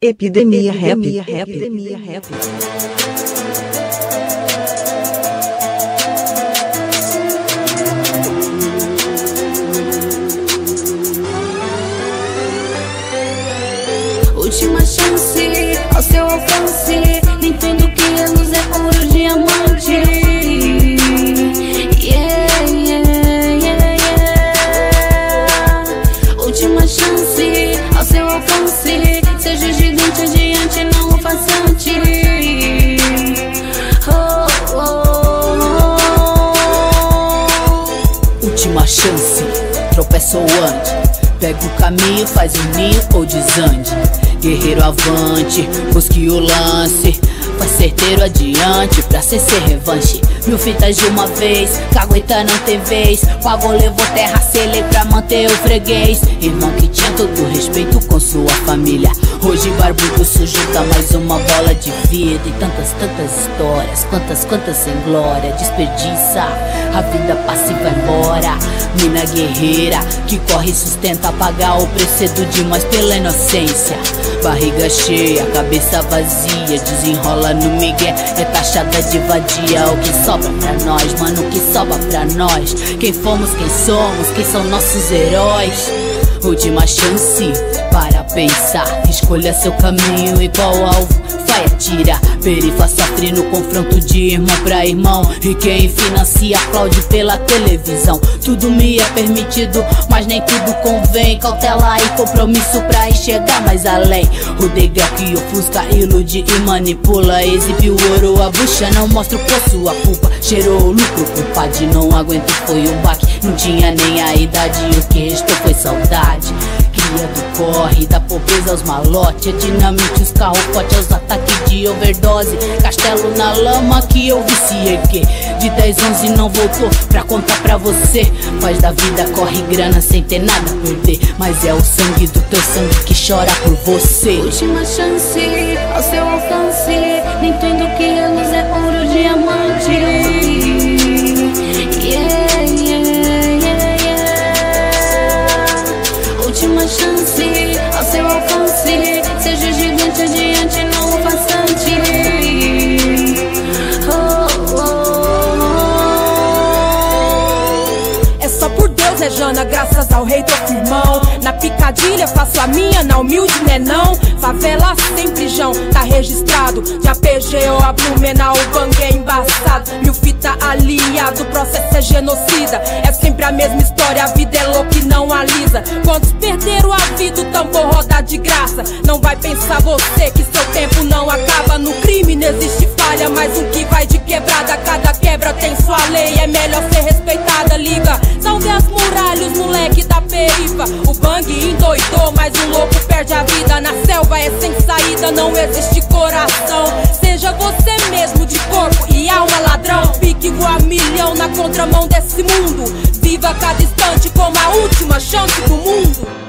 Epidemia Rap. Última chance, ao seu alcance. Entendo que a luz é ouro diamante. Yeah, yeah, yeah, yeah. Última chance, ao seu alcance. Seja gigante adiante, não o façante. Oh, oh, oh. Última chance, tropeça ou ande. Pega o caminho, faz o ninho ou desande. Guerreiro avante, busque o lance. Vai certeiro adiante, pra ser revanche. 1000 fitas de uma vez, cagueta não tem vez. Pagou, levou terra, selei pra manter o freguês. Irmão que tinha todo respeito com sua família. Hoje barbudo sujo tá mais uma bola de vida. E tantas histórias, quantas sem glória. Desperdiça, a vida passa e vai embora. Mina guerreira, que corre e sustenta. Pagar o preço demais pela inocência. Barriga cheia, cabeça vazia. Desenrola no migué, é taxada de vadia. O que sobra pra nós, mano, o que sobra pra nós. Quem fomos, quem somos, quem são nossos heróis. Última chance para pensar. Escolha seu caminho e qual alvo vai atirar. Perifaça no confronto de irmão pra irmão. E quem financia aplaude pela televisão. Tudo me é permitido, mas nem tudo convém. Cautela e compromisso pra enxergar mais além. O degrau que ofusca, ilude e manipula. Exibe o ouro, a bucha não mostra o poço, a culpa. Cheirou o lucro, culpado, não aguento, foi um baque. Não tinha nem a idade, o que restou foi saudade. Cria do corre, da pobreza aos malote. É dinamite, os carros fortes aos ataques de overdose. Castelo na lama que eu vi se erguer. De 10, 11 não voltou pra contar pra você. Faz da vida, corre grana sem ter nada a perder. Mas é o sangue do teu sangue que chora por você. Última chance, ao seu alcance. Entendo que a luz é ouro diamante. Yeah, yeah, yeah, yeah. Última chance, ao seu alcance. Seja gigante adiante, não o façante. Oh, oh, oh. É só por Deus, é Jana, graças ao rei do firmão. Na picadilha faço a minha, na humilde né não. Favela sempre jão, tá registrado. De APGO a Blumenau, o bang é embaçado. 1000 fita aliado, o processo é genocida. É sempre a mesma história, a vida é louca e não alisa. Quantos perderam a vida, o tambor roda de graça. Não vai pensar você que seu tempo não acaba. No crime não existe falha, mas um que vai de quebrada. Cada quebra tem sua lei, é melhor ser respeitada. Liga, salve as muralhas, os moleque da perifa. O bang endoidou, mas o louco perde a vida. Na selva é sem saída, não existe coração. Seja você mesmo de corpo e alma ladrão. Pique voa milhão na contramão desse mundo. Viva cada instante como a última chance do mundo.